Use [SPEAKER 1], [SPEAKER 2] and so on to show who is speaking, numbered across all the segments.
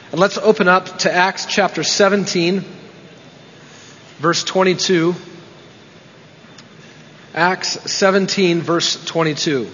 [SPEAKER 1] And let's open up to Acts chapter 17, verse 22. Acts 17, verse 22.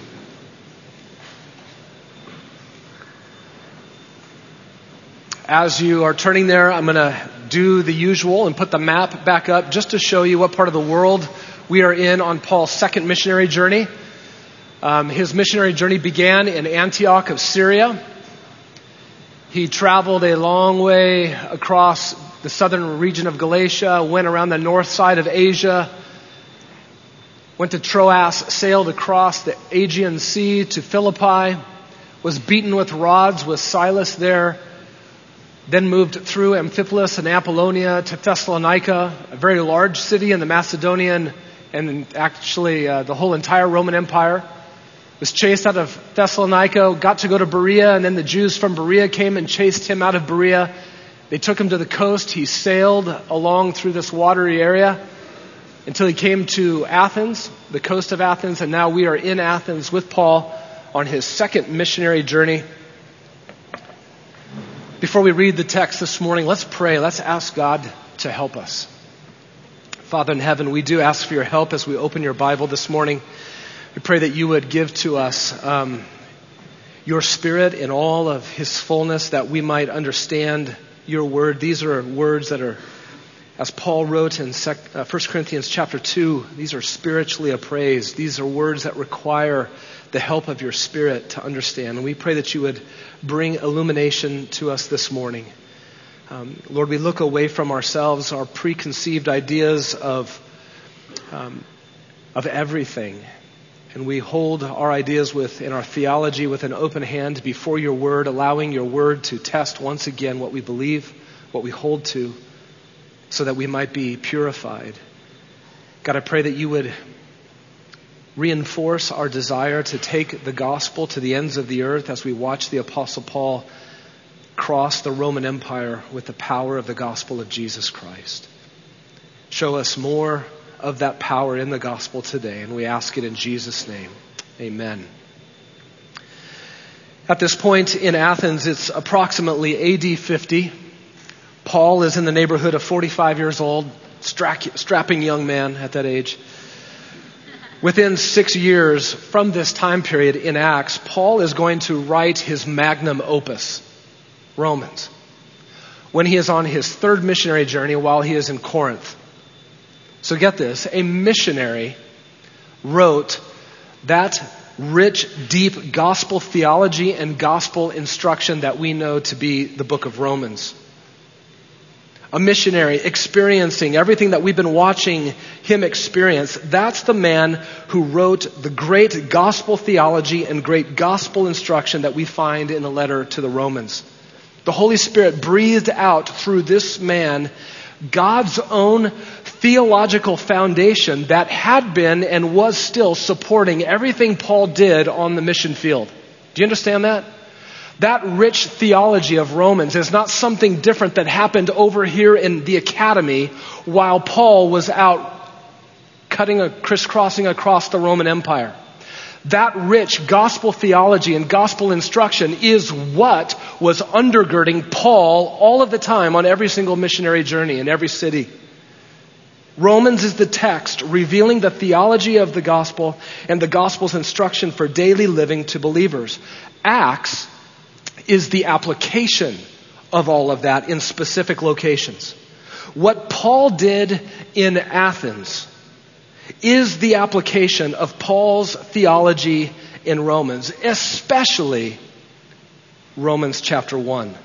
[SPEAKER 1] As you are turning there, I'm going to do the usual and put the map back up just to show you what part of the world we are in on Paul's second missionary journey. His missionary journey began in Antioch of Syria. He traveled a long way across the southern region of Galatia, went around the north side of Asia, went to Troas, sailed across the Aegean Sea to Philippi, was beaten with rods with Silas there, then moved through Amphipolis and Apollonia to Thessalonica, a very large city in the Macedonian and actually the whole entire Roman Empire. Was chased out of Thessalonica, got to go to Berea, and then the Jews from Berea came and chased him out of Berea. They took him to the coast. He sailed along through this watery area until he came to Athens, the coast of Athens, and now we are in Athens with Paul on his second missionary journey. Before we read the text this morning, let's pray. Let's ask God to help us. Father in heaven, we do ask for your help as we open your Bible this morning. We pray that you would give to us your Spirit in all of his fullness, that we might understand your word. These are words that are, as Paul wrote in 1 Corinthians chapter 2, these are spiritually appraised. These are words that require the help of your Spirit to understand. And we pray that you would bring illumination to us this morning. Lord, we look away from ourselves, our preconceived ideas of everything. And we hold our ideas in our theology with an open hand before your word, allowing your word to test once again what we believe, what we hold to, so that we might be purified. God, I pray that you would reinforce our desire to take the gospel to the ends of the earth as we watch the Apostle Paul cross the Roman Empire with the power of the gospel of Jesus Christ. Show us more of that power in the gospel today, and we ask it in Jesus' name. Amen. At this point in Athens, it's approximately AD 50. Paul is in the neighborhood of 45 years old, strapping young man at that age. Within 6 years from this time period in Acts, Paul is going to write his magnum opus, Romans, when he is on his third missionary journey while he is in Corinth. So get this, a missionary wrote that rich, deep gospel theology and gospel instruction that we know to be the book of Romans. A missionary experiencing everything that we've been watching him experience. That's the man who wrote the great gospel theology and great gospel instruction that we find in the letter to the Romans. The Holy Spirit breathed out through this man God's own theological foundation that had been and was still supporting everything Paul did on the mission field. Do you understand that? That rich theology of Romans is not something different that happened over here in the academy while Paul was out crisscrossing across the Roman Empire. That rich gospel theology and gospel instruction is what was undergirding Paul all of the time on every single missionary journey in every city. Romans is the text revealing the theology of the gospel and the gospel's instruction for daily living to believers. Acts is the application of all of that in specific locations. What Paul did in Athens is the application of Paul's theology in Romans, especially Romans chapter 1.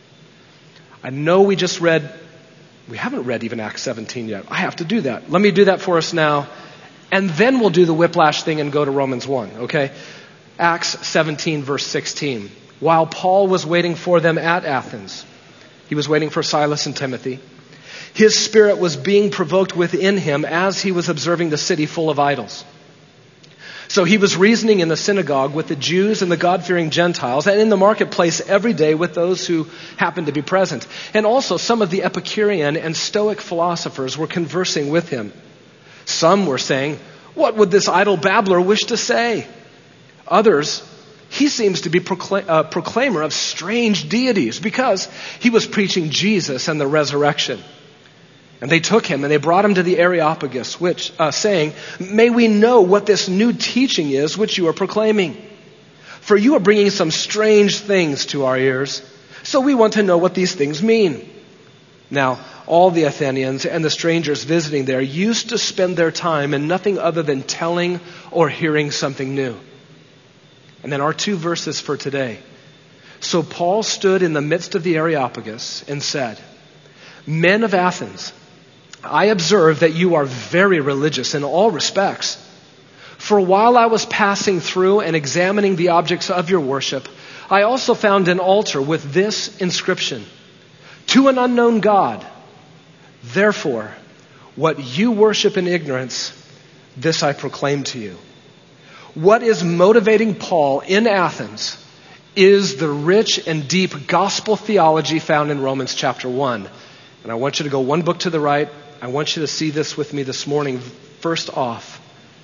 [SPEAKER 1] I know we haven't read even Acts 17 yet. I have to do that. Let me do that for us now, and then we'll do the whiplash thing and go to Romans 1, okay? Acts 17, verse 16. While Paul was waiting for them at Athens, he was waiting for Silas and Timothy. His spirit was being provoked within him as he was observing the city full of idols. So he was reasoning in the synagogue with the Jews and the God-fearing Gentiles, and in the marketplace every day with those who happened to be present. And also some of the Epicurean and Stoic philosophers were conversing with him. Some were saying, "What would this idle babbler wish to say?" Others he seems to be a proclaimer of strange deities because he was preaching Jesus and the resurrection. And they took him and they brought him to the Areopagus, which saying, "May we know what this new teaching is which you are proclaiming. For you are bringing some strange things to our ears. So we want to know what these things mean." Now, all the Athenians and the strangers visiting there used to spend their time in nothing other than telling or hearing something new. And then our two verses for today. So Paul stood in the midst of the Areopagus and said, "Men of Athens, I observe that you are very religious in all respects. For while I was passing through and examining the objects of your worship, I also found an altar with this inscription: To an unknown God. Therefore, what you worship in ignorance, this I proclaim to you." What is motivating Paul in Athens is the rich and deep gospel theology found in Romans chapter 1. And I want you to go one book to the right. I want you to see this with me this morning. First off,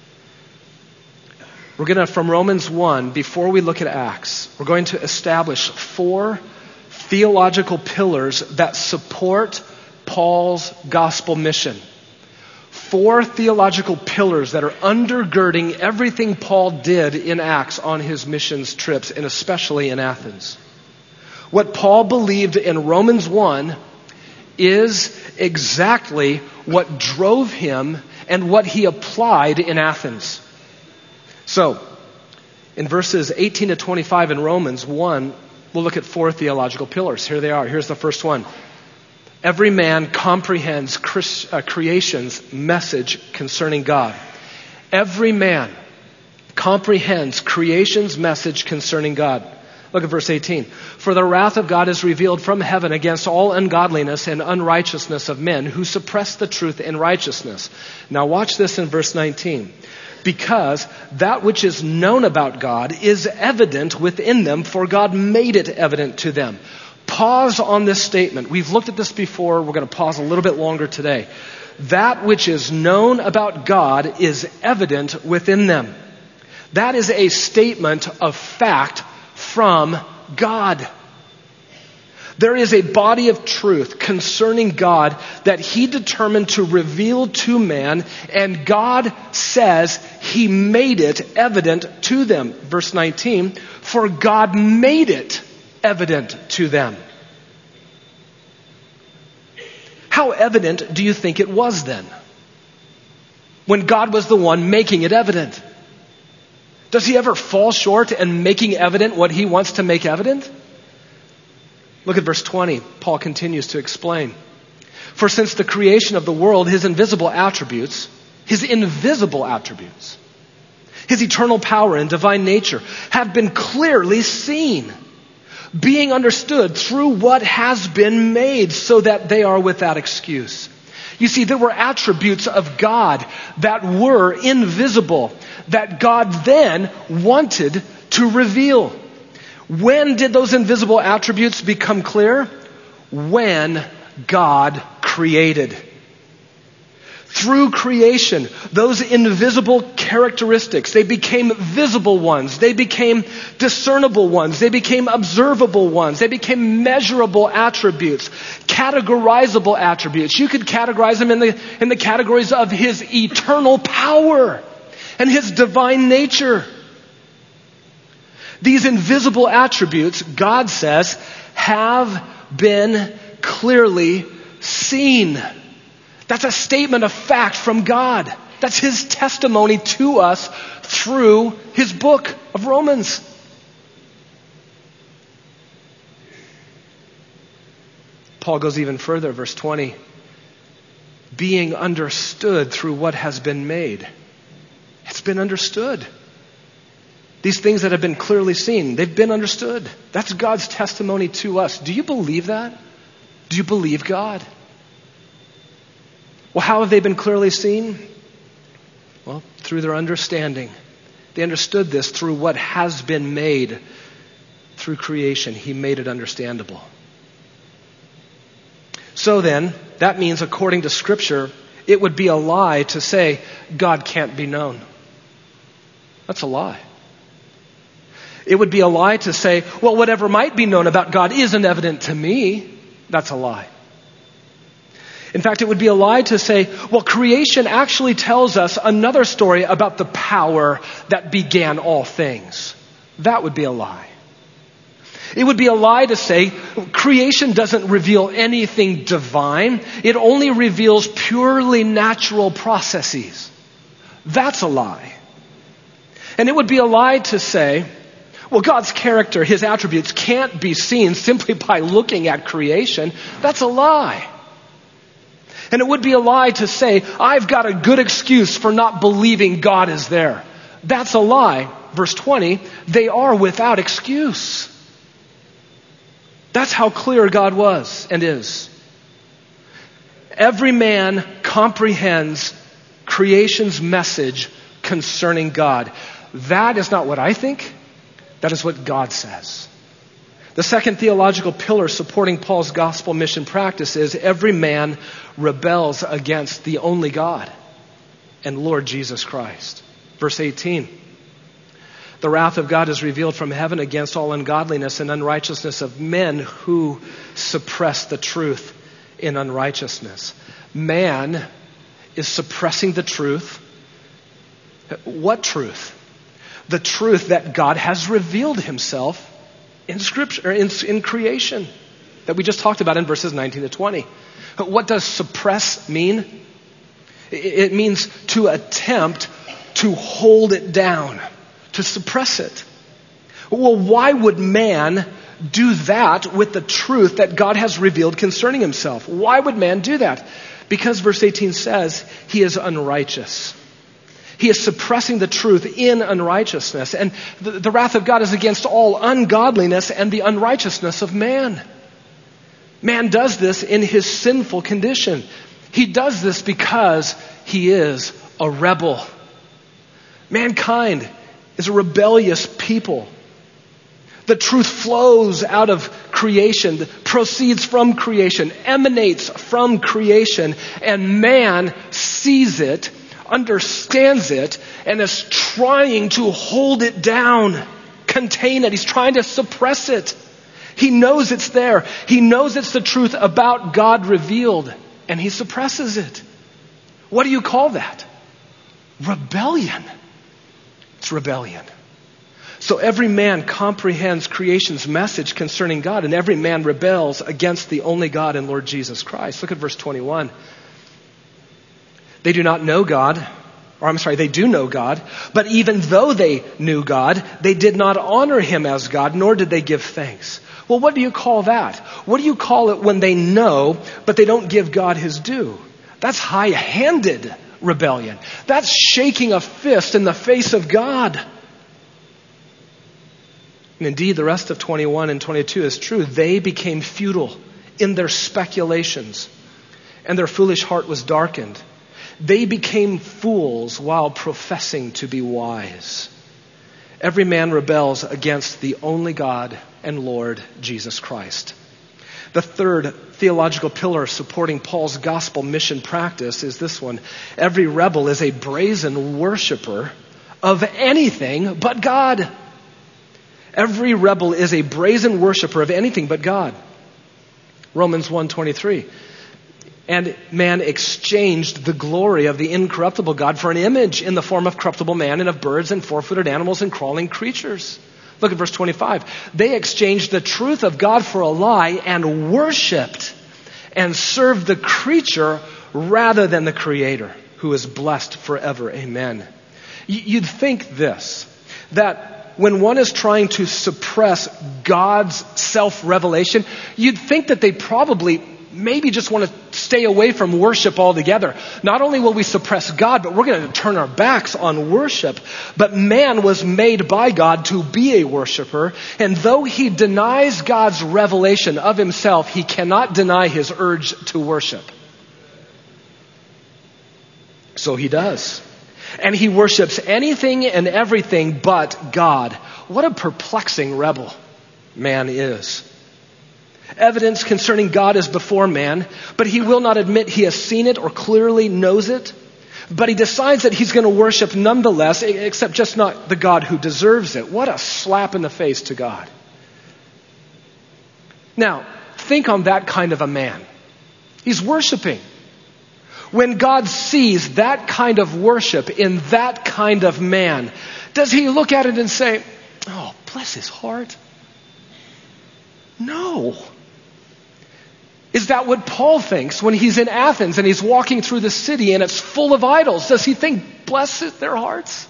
[SPEAKER 1] we're going to, from Romans 1, before we look at Acts, we're going to establish 4 theological pillars that support Paul's gospel mission. 4 theological pillars that are undergirding everything Paul did in Acts on his missions trips, and especially in Athens. What Paul believed in Romans 1 is exactly what drove him and what he applied in Athens. So, in verses 18 to 25 in Romans 1, we'll look at 4 theological pillars. Here they are. Here's the first one. Every man comprehends creation's message concerning God. Every man comprehends creation's message concerning God. Look at verse 18. For the wrath of God is revealed from heaven against all ungodliness and unrighteousness of men who suppress the truth in righteousness. Now watch this in verse 19. Because that which is known about God is evident within them, for God made it evident to them. Pause on this statement. We've looked at this before. We're going to pause a little bit longer today. That which is known about God is evident within them. That is a statement of fact from God. There is a body of truth concerning God that he determined to reveal to man, and God says he made it evident to them. Verse 19, for God made it evident to them. How evident do you think it was then? When God was the one making it evident. Does he ever fall short in making evident what he wants to make evident? Look at verse 20. Paul continues to explain. For since the creation of the world, his invisible attributes, his eternal power and divine nature have been clearly seen, being understood through what has been made, so that they are without excuse. You see, there were attributes of God that were invisible, that God then wanted to reveal. When did those invisible attributes become clear? When God created. Through creation, those invisible characteristics, they became visible ones. They became discernible ones. They became observable ones. They became measurable attributes, categorizable attributes. You could categorize them in the categories of his eternal power and his divine nature. These invisible attributes, God says, have been clearly seen. That's a statement of fact from God. That's his testimony to us through his book of Romans. Paul goes even further, verse 20. Being understood through what has been made. It's been understood. These things that have been clearly seen, they've been understood. That's God's testimony to us. Do you believe that? Do you believe God? Well, how have they been clearly seen? Well, through their understanding. They understood this through what has been made. Through creation, he made it understandable. So then, that means according to Scripture, it would be a lie to say God can't be known. That's a lie. It would be a lie to say, well, whatever might be known about God isn't evident to me. That's a lie. In fact, it would be a lie to say, well, creation actually tells us another story about the power that began all things. That would be a lie. It would be a lie to say creation doesn't reveal anything divine. It only reveals purely natural processes. That's a lie. And it would be a lie to say, well, God's character, his attributes can't be seen simply by looking at creation. That's a lie. And it would be a lie to say, I've got a good excuse for not believing God is there. That's a lie. Verse 20, they are without excuse. That's how clear God was and is. Every man comprehends creation's message concerning God. That is not what I think. That is what God says. The second theological pillar supporting Paul's gospel mission practice is every man rebels against the only God and Lord Jesus Christ. Verse 18. The wrath of God is revealed from heaven against all ungodliness and unrighteousness of men who suppress the truth in unrighteousness. Man is suppressing the truth. What truth? The truth that God has revealed himself in Scripture, in creation, that we just talked about in verses 19 to 20. What does suppress mean? It means to attempt to hold it down, to suppress it. Well, why would man do that with the truth that God has revealed concerning himself? Why would man do that? Because verse 18 says he is unrighteous. He is suppressing the truth in unrighteousness. And the wrath of God is against all ungodliness and the unrighteousness of man. Man does this in his sinful condition. He does this because he is a rebel. Mankind is a rebellious people. The truth flows out of creation, proceeds from creation, emanates from creation, and man sees it, understands it, and is trying to hold it down, contain it. He's trying to suppress it. He knows it's there. He knows it's the truth about God revealed, and he suppresses it. What do you call that? Rebellion. It's rebellion. So every man comprehends creation's message concerning God, and every man rebels against the only God and Lord Jesus Christ. Look at verse 21. They do not know God, they do know God, but even though they knew God, they did not honor him as God, nor did they give thanks. Well, what do you call that? What do you call it when they know, but they don't give God his due? That's high-handed rebellion. That's shaking a fist in the face of God. And indeed, the rest of 21 and 22 is true. They became futile in their speculations, and their foolish heart was darkened. They became fools while professing to be wise. Every man rebels against the only God and Lord Jesus Christ. The third theological pillar supporting Paul's gospel mission practice is this one. Every rebel is a brazen worshiper of anything but God. Every rebel is a brazen worshiper of anything but God. Romans 1:23. And man exchanged the glory of the incorruptible God for an image in the form of corruptible man and of birds and four-footed animals and crawling creatures. Look at verse 25. They exchanged the truth of God for a lie and worshipped and served the creature rather than the Creator, who is blessed forever. Amen. You'd think this, that when one is trying to suppress God's self-revelation, you'd think that they probably maybe just want to stay away from worship altogether. Not only will we suppress God, but we're going to turn our backs on worship. But man was made by God to be a worshiper, and though he denies God's revelation of himself, he cannot deny his urge to worship. So he does. And he worships anything and everything but God. What a perplexing rebel man is. Evidence concerning God is before man, but he will not admit he has seen it or clearly knows it. But he decides that he's going to worship nonetheless, except just not the God who deserves it. What a slap in the face to God. Now, think on that kind of a man. He's worshiping. When God sees that kind of worship in that kind of man, does he look at it and say, oh, bless his heart? No. Is that what Paul thinks when he's in Athens and he's walking through the city and it's full of idols? Does he think, bless their hearts?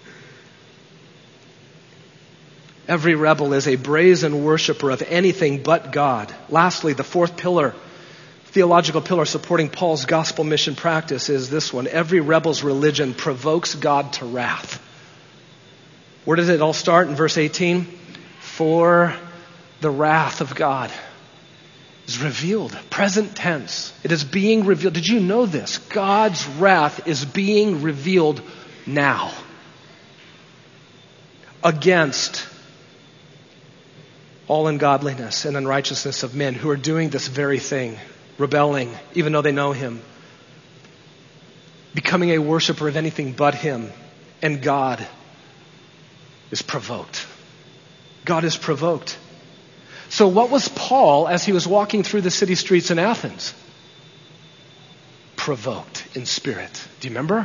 [SPEAKER 1] Every rebel is a brazen worshiper of anything but God. Lastly, the fourth pillar, theological pillar supporting Paul's gospel mission practice is this one. Every rebel's religion provokes God to wrath. Where does it all start? In verse 18. For the wrath of God is revealed. Present tense. It is being revealed. Did you know this? God's wrath is being revealed now against all ungodliness and unrighteousness of men who are doing this very thing, rebelling, even though they know him, becoming a worshiper of anything but him, and God is provoked. God is provoked. So what was Paul as he was walking through the city streets in Athens? Provoked in spirit. Do you remember?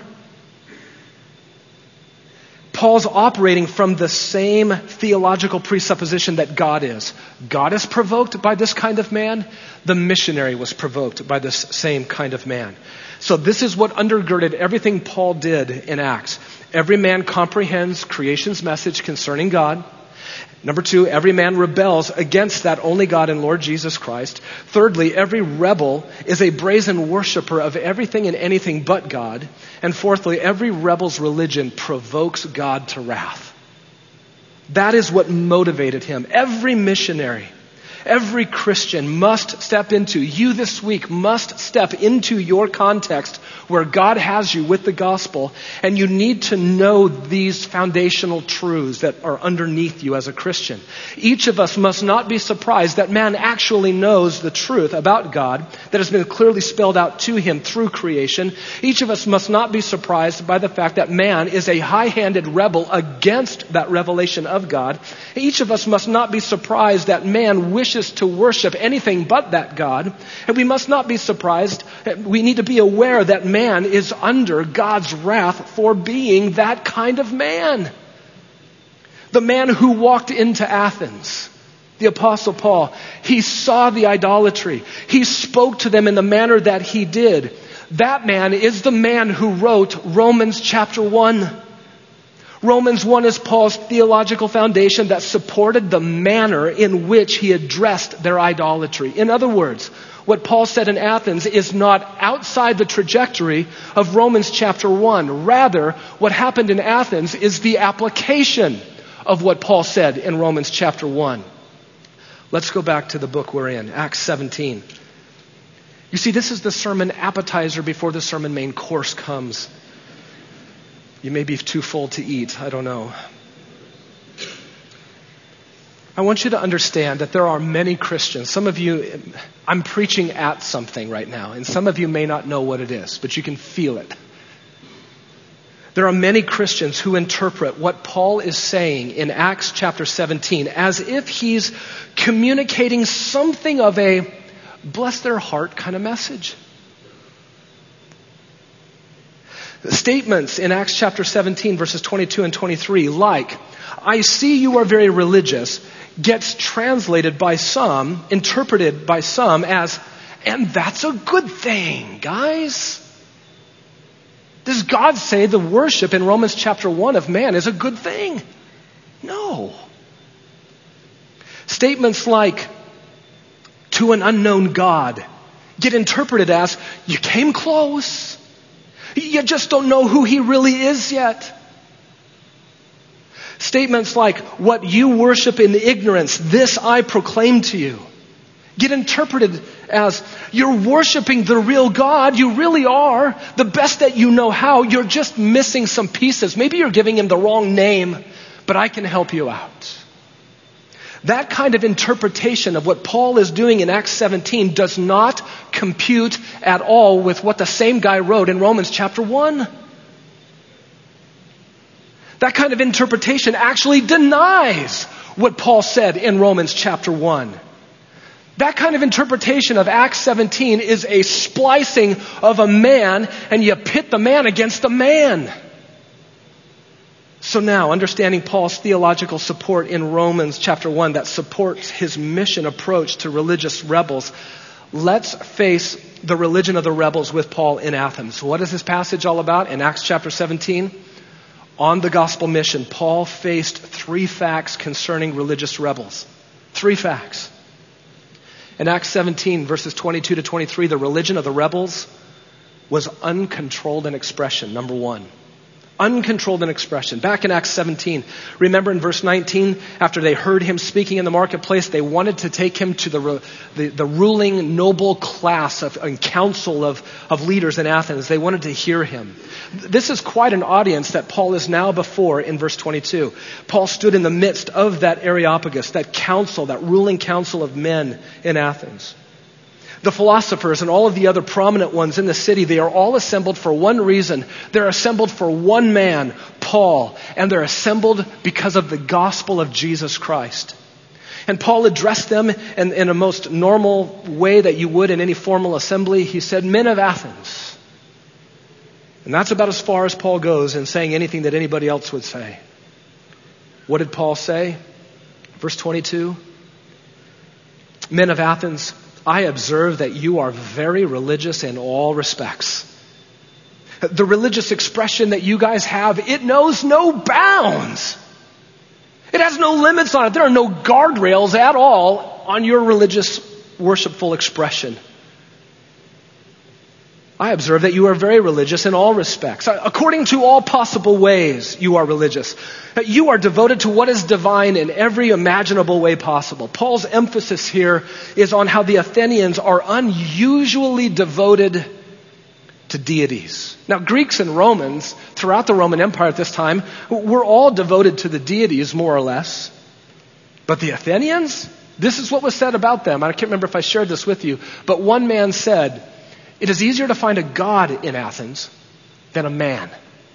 [SPEAKER 1] Paul's operating from the same theological presupposition that God is. God is provoked by this kind of man. The missionary was provoked by this same kind of man. So this is what undergirded everything Paul did in Acts. Every man comprehends creation's message concerning God. Number 2, every man rebels against that only God and Lord Jesus Christ. Thirdly, every rebel is a brazen worshiper of everything and anything but God. And fourthly, every rebel's religion provokes God to wrath. That is what motivated him. Every missionary, every Christian must step into, you this week must step into your context where God has you with the gospel, and you need to know these foundational truths that are underneath you as a Christian. Each of us must not be surprised that man actually knows the truth about God that has been clearly spelled out to him through creation. Each of us must not be surprised by the fact that man is a high-handed rebel against that revelation of God. Each of us must not be surprised that man wishes to worship anything but that God. And we must not be surprised. We need to be aware that man is under God's wrath for being that kind of man. The man who walked into Athens, the Apostle Paul, he saw the idolatry. He spoke to them in the manner that he did. That man is the man who wrote Romans chapter 1. Romans 1 is Paul's theological foundation that supported the manner in which he addressed their idolatry. In other words, what Paul said in Athens is not outside the trajectory of Romans chapter 1. Rather, what happened in Athens is the application of what Paul said in Romans chapter 1. Let's go back to the book we're in, Acts 17. You see, this is the sermon appetizer before the sermon main course comes. You may be too full to eat. I don't know. I want you to understand that there are many Christians. Some of you, I'm preaching at something right now, and some of you may not know what it is, but you can feel it. There are many Christians who interpret what Paul is saying in Acts chapter 17 as if he's communicating something of a bless their heart kind of message. Statements in Acts chapter 17 verses 22 and 23 like, I see you are very religious, gets translated by some, interpreted by some as, and that's a good thing, guys. Does God say the worship in Romans chapter 1 of man is a good thing? No. Statements like, to an unknown God, get interpreted as, you came close. You just don't know who he really is yet. Statements like, what you worship in ignorance, this I proclaim to you, get interpreted as, you're worshiping the real God. You really are. The best that you know how. You're just missing some pieces. Maybe you're giving him the wrong name, but I can help you out. That kind of interpretation of what Paul is doing in Acts 17 does not compute at all with what the same guy wrote in Romans chapter 1. That kind of interpretation actually denies what Paul said in Romans chapter 1. That kind of interpretation of Acts 17 is a splicing of a man, and you pit the man against the man. So now, understanding Paul's theological support in Romans chapter 1 that supports his mission approach to religious rebels, let's face the religion of the rebels with Paul in Athens. What is this passage all about? In Acts chapter 17, on the gospel mission, Paul faced 3 facts concerning religious rebels. 3 facts. In Acts 17, verses 22 to 23, the religion of the rebels was uncontrolled in expression, number 1. Uncontrolled in expression. Back in Acts 17, remember in verse 19, after they heard him speaking in the marketplace, they wanted to take him to the ruling noble class and council of leaders in Athens. They wanted to hear him. This is quite an audience that Paul is now before in verse 22. Paul stood in the midst of that Areopagus, that council, that ruling council of men in Athens. The philosophers and all of the other prominent ones in the city, they are all assembled for one reason. They're assembled for one man, Paul, and they're assembled because of the gospel of Jesus Christ. And Paul addressed them in a most normal way that you would in any formal assembly. He said, "Men of Athens." And that's about as far as Paul goes in saying anything that anybody else would say. What did Paul say? Verse 22. "Men of Athens, I observe that you are very religious in all respects." The religious expression that you guys have, it knows no bounds. It has no limits on it. There are no guardrails at all on your religious, worshipful expression. I observe that you are very religious in all respects. According to all possible ways, you are religious. You are devoted to what is divine in every imaginable way possible. Paul's emphasis here is on how the Athenians are unusually devoted to deities. Now, Greeks and Romans, throughout the Roman Empire at this time, were all devoted to the deities, more or less. But the Athenians, this is what was said about them. I can't remember if I shared this with you, but one man said, "It is easier to find a god in Athens than a man."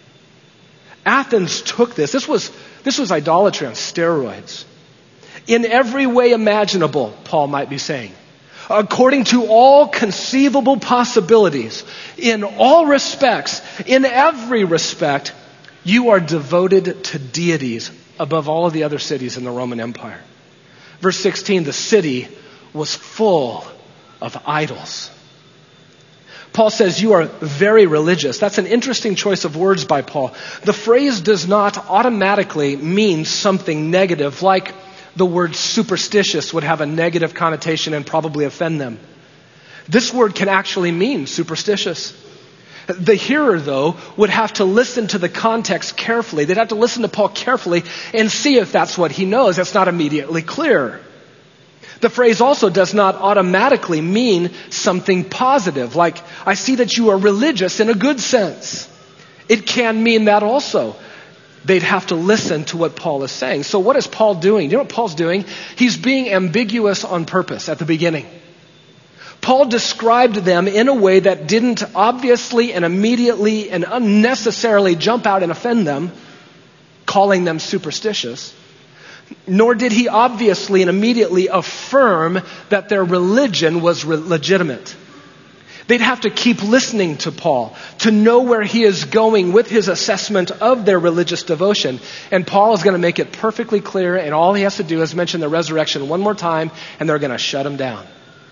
[SPEAKER 1] Athens took this. This was idolatry on steroids. In every way imaginable, Paul might be saying. According to all conceivable possibilities, in all respects, in every respect, you are devoted to deities above all of the other cities in the Roman Empire. Verse 16, the city was full of idols. Paul says you are very religious. That's an interesting choice of words by Paul. The phrase does not automatically mean something negative, like the word superstitious would have a negative connotation and probably offend them. This word can actually mean superstitious. The hearer, though, would have to listen to the context carefully. They'd have to listen to Paul carefully and see if that's what he knows. That's not immediately clear. The phrase also does not automatically mean something positive, like, I see that you are religious in a good sense. It can mean that also. They'd have to listen to what Paul is saying. So what is Paul doing? You know what Paul's doing? He's being ambiguous on purpose at the beginning. Paul described them in a way that didn't obviously and immediately and unnecessarily jump out and offend them, calling them superstitious. Nor did he obviously and immediately affirm that their religion was legitimate. They'd have to keep listening to Paul to know where he is going with his assessment of their religious devotion. And Paul is going to make it perfectly clear, and all he has to do is mention the resurrection one more time, and they're going to shut him down.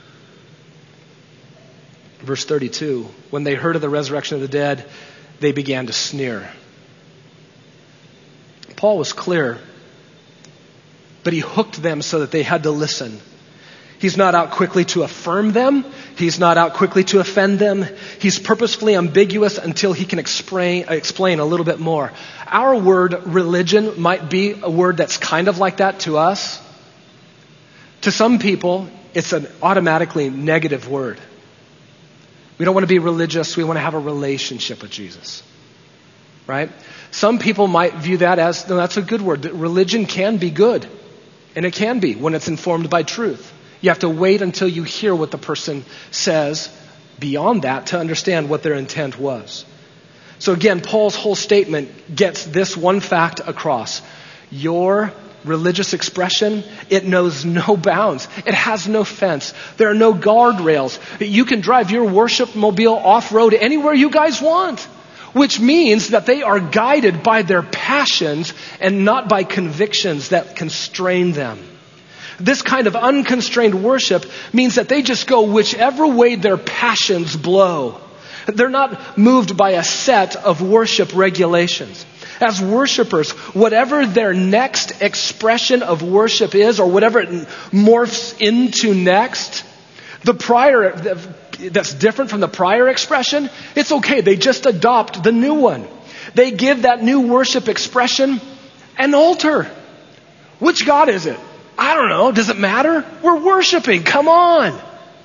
[SPEAKER 1] Verse 32, when they heard of the resurrection of the dead, they began to sneer. Paul was clear, but he hooked them so that they had to listen. He's not out quickly to affirm them. He's not out quickly to offend them. He's purposefully ambiguous until he can explain a little bit more. Our word religion might be a word that's kind of like that to us. To some people, it's an automatically negative word. We don't want to be religious. We want to have a relationship with Jesus. Right? Some people might view that as, no, that's a good word. Religion can be good. And it can be when it's informed by truth. You have to wait until you hear what the person says beyond that to understand what their intent was. So again, Paul's whole statement gets this one fact across. Your religious expression, it knows no bounds. It has no fence. There are no guardrails. You can drive your worship mobile off-road anywhere you guys want, which means that they are guided by their passions and not by convictions that constrain them. This kind of unconstrained worship means that they just go whichever way their passions blow. They're not moved by a set of worship regulations. As worshipers, whatever their next expression of worship is, or whatever it morphs into next, the prior, that's different from the prior expression, it's okay. They just adopt the new one. They give that new worship expression an altar. Which God is it? I don't know. Does it matter? We're worshiping. Come on.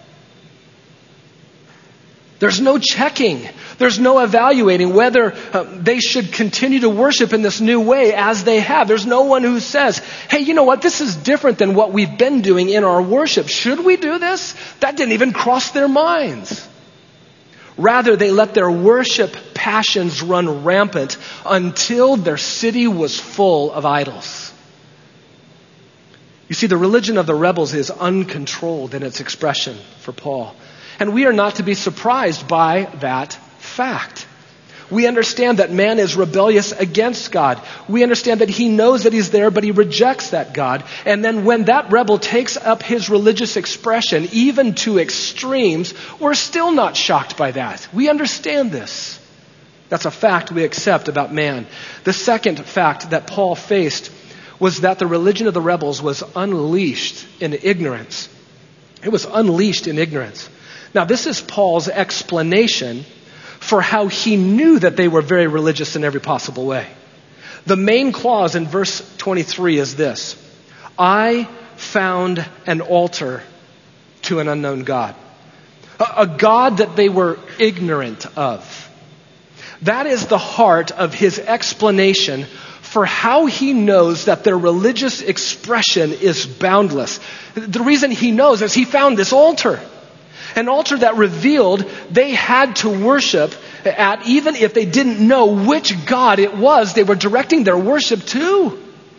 [SPEAKER 1] There's no checking. There's no evaluating whether they should continue to worship in this new way as they have. There's no one who says, hey, you know what? This is different than what we've been doing in our worship. Should we do this? That didn't even cross their minds. Rather, they let their worship passions run rampant until their city was full of idols. You see, the religion of the rebels is uncontrolled in its expression for Paul. And we are not to be surprised by that fact. We understand that man is rebellious against God. We understand that he knows that he's there, but he rejects that God. And then when that rebel takes up his religious expression, even to extremes, we're still not shocked by that. We understand this. That's a fact we accept about man. The second fact that Paul faced was that the religion of the rebels was unleashed in ignorance. It was unleashed in ignorance. Now, this is Paul's explanation for how he knew that they were very religious in every possible way. The main clause in verse 23 is this: I found an altar to an unknown God. A God that they were ignorant of. That is the heart of his explanation for how he knows that their religious expression is boundless. The reason he knows is he found this altar. An altar that revealed they had to worship at, even if they didn't know which God it was they were directing their worship to.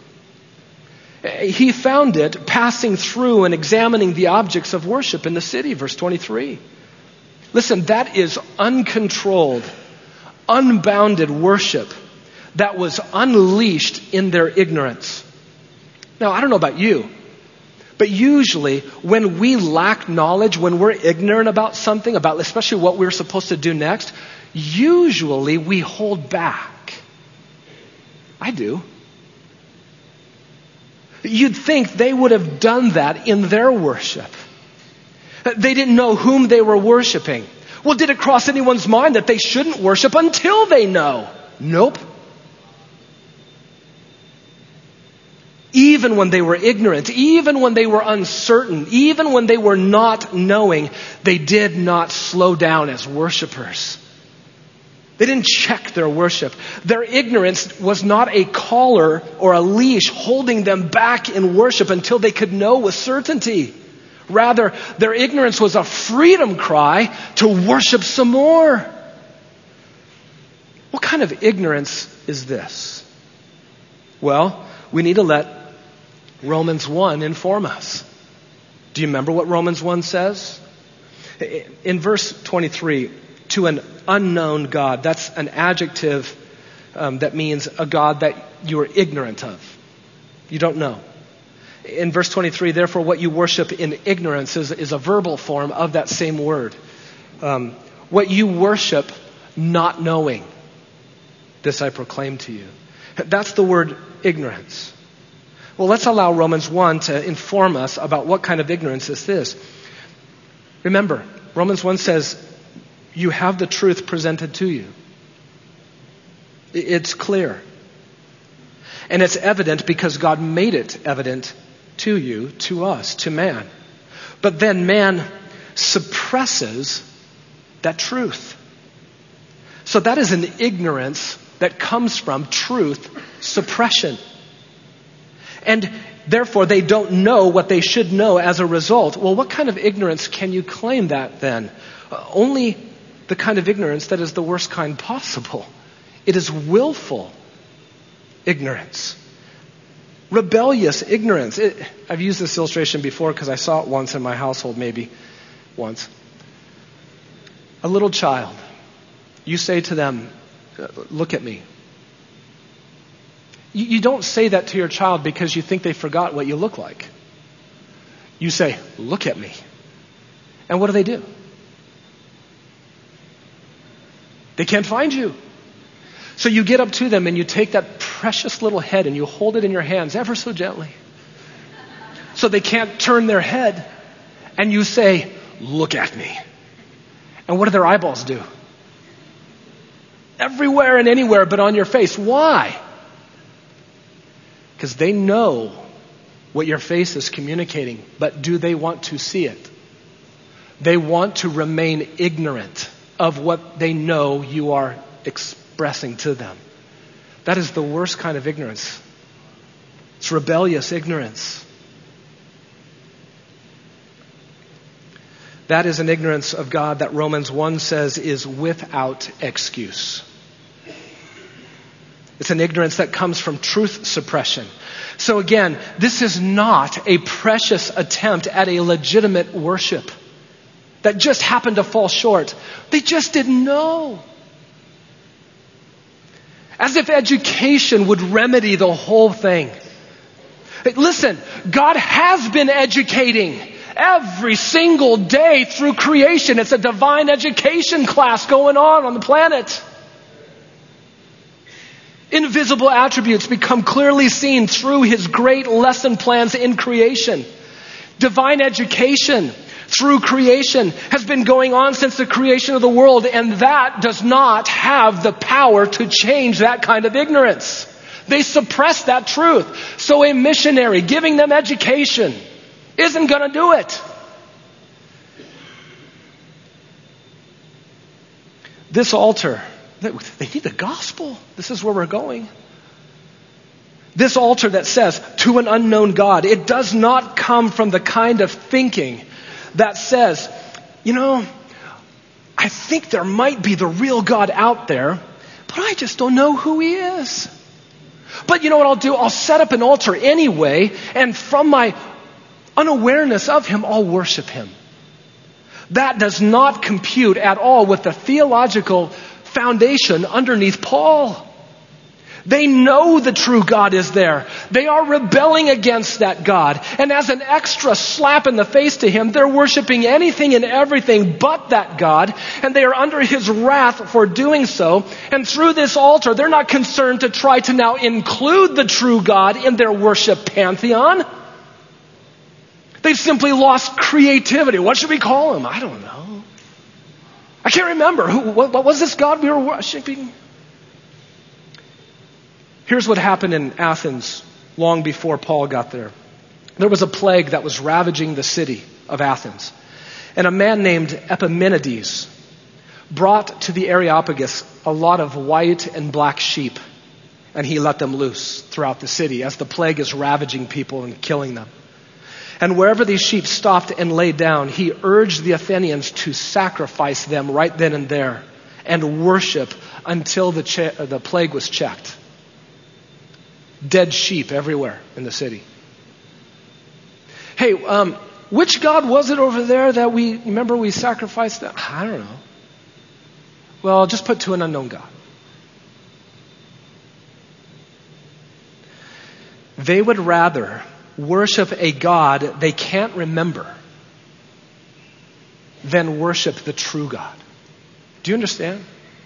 [SPEAKER 1] He found it passing through and examining the objects of worship in the city, verse 23. Listen, that is uncontrolled, unbounded worship that was unleashed in their ignorance. Now, I don't know about you, but usually when we lack knowledge, when we're ignorant about something, about especially what we're supposed to do next, usually we hold back. I do. You'd think they would have done that in their worship. They didn't know whom they were worshiping. Well, did it cross anyone's mind that they shouldn't worship until they know? Nope. Even when they were ignorant, even when they were uncertain, even when they were not knowing, they did not slow down as worshipers. They didn't check their worship. Their ignorance was not a collar or a leash holding them back in worship until they could know with certainty. Rather, their ignorance was a freedom cry to worship some more. What kind of ignorance is this? Well, we need to let Romans 1 inform us. Do you remember what Romans 1 says? In verse 23, to an unknown God. That's an adjective that means a God that you are ignorant of. You don't know. In verse 23, therefore what you worship in ignorance is a verbal form of that same word. What you worship not knowing, this I proclaim to you. That's the word ignorance. Well, let's allow Romans 1 to inform us about what kind of ignorance this is. Remember, Romans 1 says, you have the truth presented to you. It's clear. And it's evident because God made it evident to you, to us, to man. But then man suppresses that truth. So that is an ignorance that comes from truth suppression. And therefore they don't know what they should know as a result. Well, what kind of ignorance can you claim that then? Only the kind of ignorance that is the worst kind possible. It is willful ignorance. Rebellious ignorance. I've used this illustration before because I saw it once in my household, maybe once. A little child, you say to them, look at me. You don't say that to your child because you think they forgot what you look like. You say, look at me. And what do? They can't find you. So you get up to them and you take that precious little head and you hold it in your hands ever so gently. So they can't turn their head. And you say, look at me. And what do their eyeballs do? Everywhere and anywhere but on your face. Why? Because they know what your face is communicating, but do they want to see it? They want to remain ignorant of what they know you are expressing to them. That is the worst kind of ignorance. It's rebellious ignorance. That is an ignorance of God that Romans 1 says is without excuse. It's an ignorance that comes from truth suppression. So again, this is not a precious attempt at a legitimate worship that just happened to fall short. They just didn't know. As if education would remedy the whole thing. Listen, God has been educating every single day through creation. It's a divine education class going on the planet. Invisible attributes become clearly seen through His great lesson plans in creation. Divine education through creation has been going on since the creation of the world, and that does not have the power to change that kind of ignorance. They suppress that truth. So a missionary giving them education isn't going to do it. This altar, they need the gospel. This is where we're going. This altar that says, to an unknown God, it does not come from the kind of thinking that says, I think there might be the real God out there, but I just don't know who He is. But you know what I'll do? I'll set up an altar anyway, and from my unawareness of Him, I'll worship Him. That does not compute at all with the theological foundation underneath Paul. They know the true God is there. They are rebelling against that God. And as an extra slap in the face to Him, they're worshiping anything and everything but that God. And they are under His wrath for doing so. And through this altar, they're not concerned to try to now include the true God in their worship pantheon. They've simply lost creativity. What should we call Him? I don't know. I can't remember. What was this God we were worshiping? Here's what happened in Athens long before Paul got there. There was a plague that was ravaging the city of Athens. And a man named Epimenides brought to the Areopagus a lot of white and black sheep. And he let them loose throughout the city as the plague is ravaging people and killing them. And wherever these sheep stopped and laid down, he urged the Athenians to sacrifice them right then and there and worship until the plague was checked. Dead sheep everywhere in the city. Hey, which God was it over there that we sacrificed them? I don't know. Well, just put to an unknown God. They would rather worship a God they can't remember than worship the true God. Do you understand?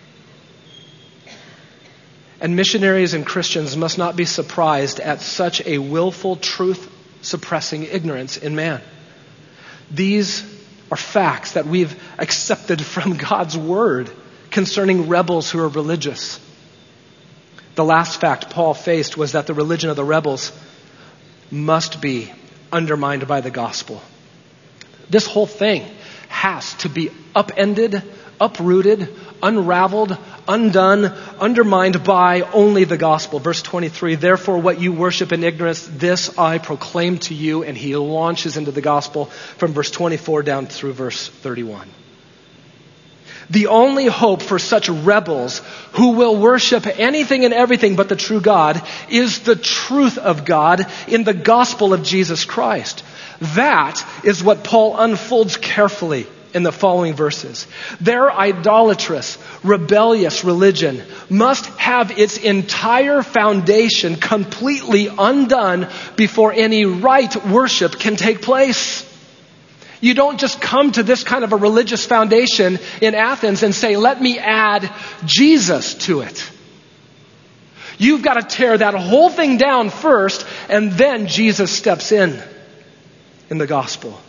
[SPEAKER 1] And missionaries and Christians must not be surprised at such a willful, truth-suppressing ignorance in man. These are facts that we've accepted from God's Word concerning rebels who are religious. The last fact Paul faced was that the religion of the rebels must be undermined by the gospel. This whole thing has to be upended, uprooted, unraveled, undone, undermined by only the gospel. Verse 23, therefore what you worship in ignorance, this I proclaim to you. And he launches into the gospel from verse 24 down through verse 31. The only hope for such rebels who will worship anything and everything but the true God is the truth of God in the gospel of Jesus Christ. That is what Paul unfolds carefully in the following verses. Their idolatrous, rebellious religion must have its entire foundation completely undone before any right worship can take place. You don't just come to this kind of a religious foundation in Athens and say, let me add Jesus to it. You've got to tear that whole thing down first, and then Jesus steps in the gospel.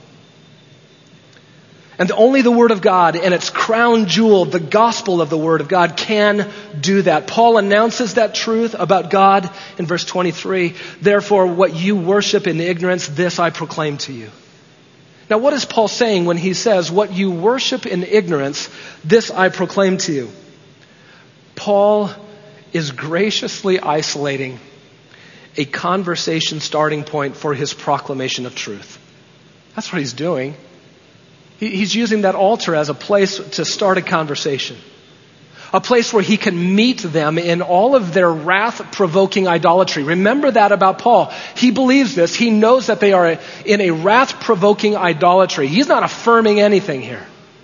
[SPEAKER 1] And only the Word of God and its crown jewel, the gospel of the Word of God, can do that. Paul announces that truth about God in verse 23. Therefore, what you worship in ignorance, this I proclaim to you. Now, what is Paul saying when he says, what you worship in ignorance, this I proclaim to you? Paul is graciously isolating a conversation starting point for his proclamation of truth. That's what he's doing. He's using that altar as a place to start a conversation. A place where he can meet them in all of their wrath-provoking idolatry. Remember that about Paul. He believes this. He knows that they are in a wrath-provoking idolatry. He's not affirming anything here.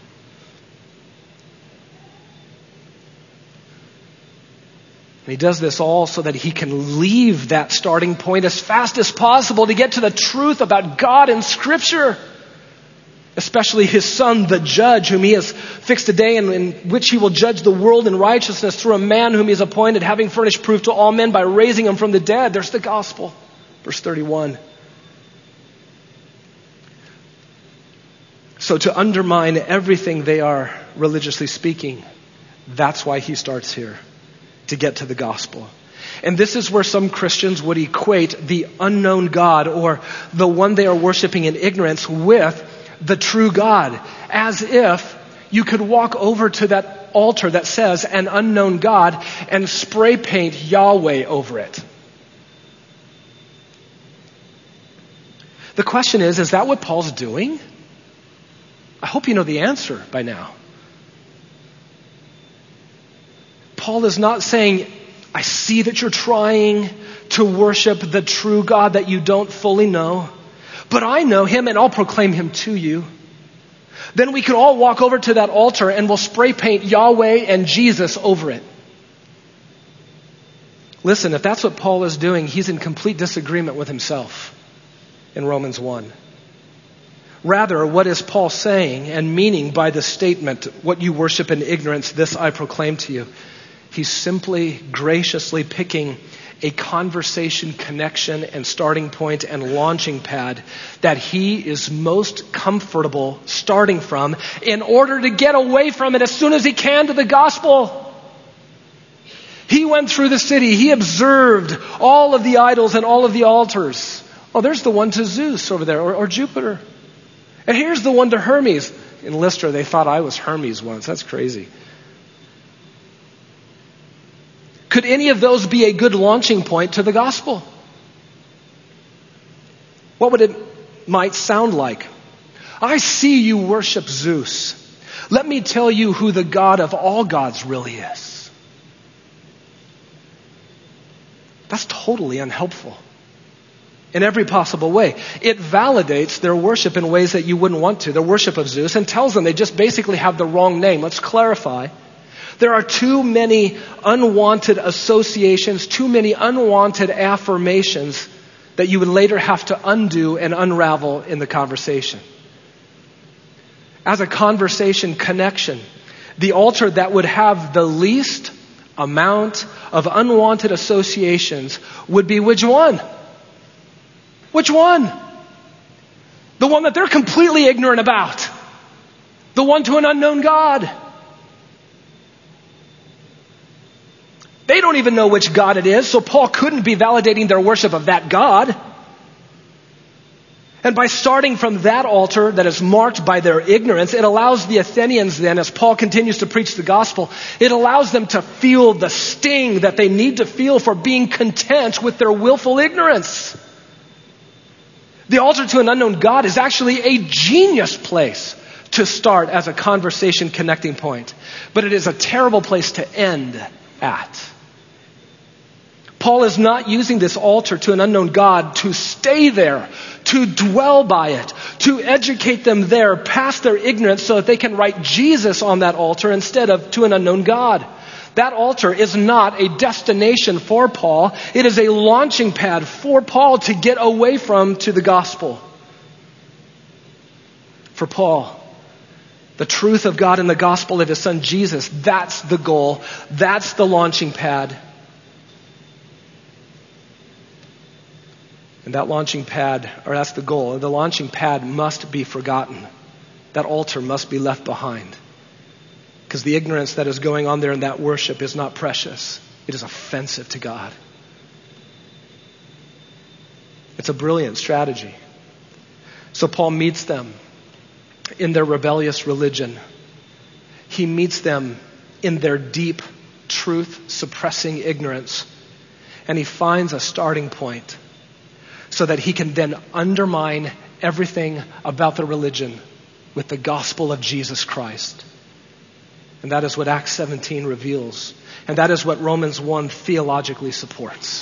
[SPEAKER 1] And he does this all so that he can leave that starting point as fast as possible to get to the truth about God in Scripture. Especially his Son, the judge, whom he has fixed a day in which he will judge the world in righteousness through a man whom he has appointed, having furnished proof to all men by raising him from the dead. There's the gospel. Verse 31. So to undermine everything they are religiously speaking, that's why he starts here, to get to the gospel. And this is where some Christians would equate the unknown God, or the one they are worshiping in ignorance, with the true God, as if you could walk over to that altar that says an unknown God and spray paint Yahweh over it. The question is that what Paul's doing? I hope you know the answer by now. Paul is not saying, I see that you're trying to worship the true God that you don't fully know. But I know him and I'll proclaim him to you. Then we can all walk over to that altar and we'll spray paint Yahweh and Jesus over it. Listen, if that's what Paul is doing, he's in complete disagreement with himself in Romans 1. Rather, what is Paul saying and meaning by the statement, what you worship in ignorance, this I proclaim to you? He's simply graciously picking a conversation connection and starting point and launching pad that he is most comfortable starting from in order to get away from it as soon as he can to the gospel. He went through the city. He observed all of the idols and all of the altars. Oh, there's the one to Zeus over there, or Jupiter. And here's the one to Hermes. In Lystra, they thought I was Hermes once. That's crazy. Could any of those be a good launching point to the gospel? What would it might sound like? I see you worship Zeus. Let me tell you who the God of all gods really is. That's totally unhelpful in every possible way. It validates their worship in ways that you wouldn't want to, their worship of Zeus, and tells them they just basically have the wrong name. Let's clarify. There are too many unwanted associations, too many unwanted affirmations that you would later have to undo and unravel in the conversation. As a conversation connection, the altar that would have the least amount of unwanted associations would be which one? Which one? The one that they're completely ignorant about. The one to an unknown God. They don't even know which God it is, so Paul couldn't be validating their worship of that God. And by starting from that altar that is marked by their ignorance, it allows the Athenians then, as Paul continues to preach the gospel, it allows them to feel the sting that they need to feel for being content with their willful ignorance. The altar to an unknown God is actually a genius place to start as a conversation connecting point. But it is a terrible place to end at. Paul is not using this altar to an unknown God to stay there, to dwell by it, to educate them there past their ignorance so that they can write Jesus on that altar instead of to an unknown God. That altar is not a destination for Paul. It is a launching pad for Paul to get away from to the gospel. For Paul, the truth of God and the gospel of his son Jesus, that's the goal. That's the launching pad. And that launching pad, or that's the goal, the launching pad must be forgotten. That altar must be left behind. Because the ignorance that is going on there in that worship is not precious. It is offensive to God. It's a brilliant strategy. So Paul meets them in their rebellious religion. He meets them in their deep truth-suppressing ignorance. And he finds a starting point so that he can then undermine everything about the religion with the gospel of Jesus Christ. And that is what Acts 17 reveals. And that is what Romans 1 theologically supports.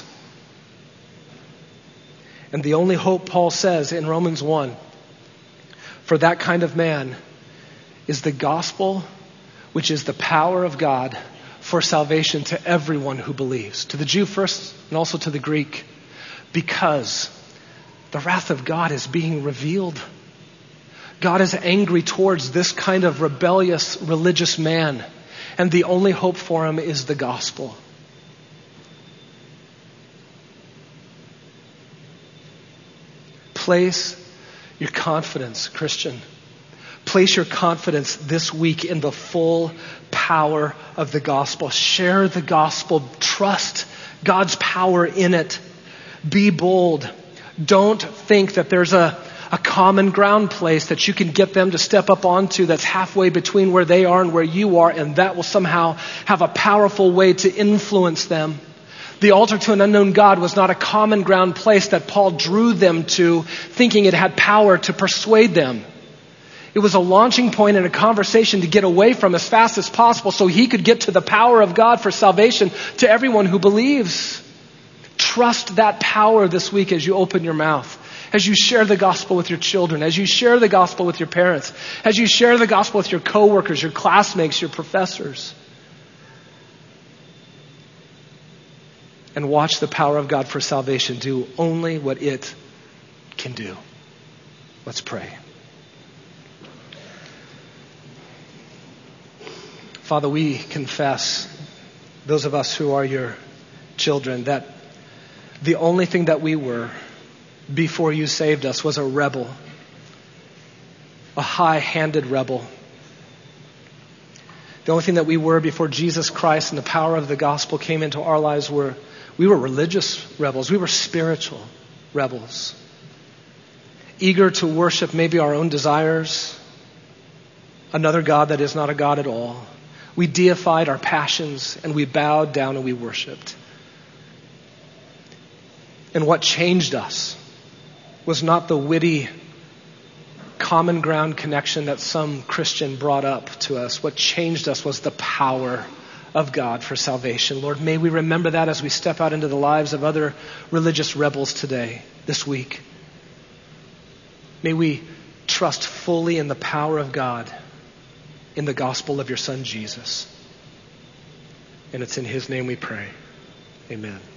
[SPEAKER 1] And the only hope, Paul says in Romans 1, for that kind of man is the gospel, which is the power of God for salvation to everyone who believes. To the Jew first and also to the Greek. Because the wrath of God is being revealed. God is angry towards this kind of rebellious religious man. And the only hope for him is the gospel. Place your confidence, Christian. Place your confidence this week in the full power of the gospel. Share the gospel. Trust God's power in it. Be bold. Don't think that there's a common ground place that you can get them to step up onto that's halfway between where they are and where you are, and that will somehow have a powerful way to influence them. The altar to an unknown God was not a common ground place that Paul drew them to, thinking it had power to persuade them. It was a launching point in a conversation to get away from as fast as possible so he could get to the power of God for salvation to everyone who believes. Trust that power this week as you open your mouth, as you share the gospel with your children, as you share the gospel with your parents, as you share the gospel with your coworkers, your classmates, your professors. And watch the power of God for salvation do only what it can do. Let's pray. Father, we confess, those of us who are your children, that the only thing that we were before you saved us was a rebel, a high-handed rebel. The only thing that we were before Jesus Christ and the power of the gospel came into our lives we were religious rebels. We were spiritual rebels, eager to worship maybe our own desires, another God that is not a God at all. We deified our passions and we bowed down and we worshiped. And what changed us was not the witty common ground connection that some Christian brought up to us. What changed us was the power of God for salvation. Lord, may we remember that as we step out into the lives of other religious rebels today, this week. May we trust fully in the power of God in the gospel of your Son, Jesus. And it's in his name we pray. Amen.